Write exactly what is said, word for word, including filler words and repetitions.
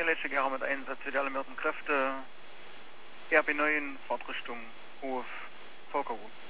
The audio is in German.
letzte Jahre mit Einsatz für die alarmierten Kräfte R B neun Fahrtrichtung Hof Volkergut.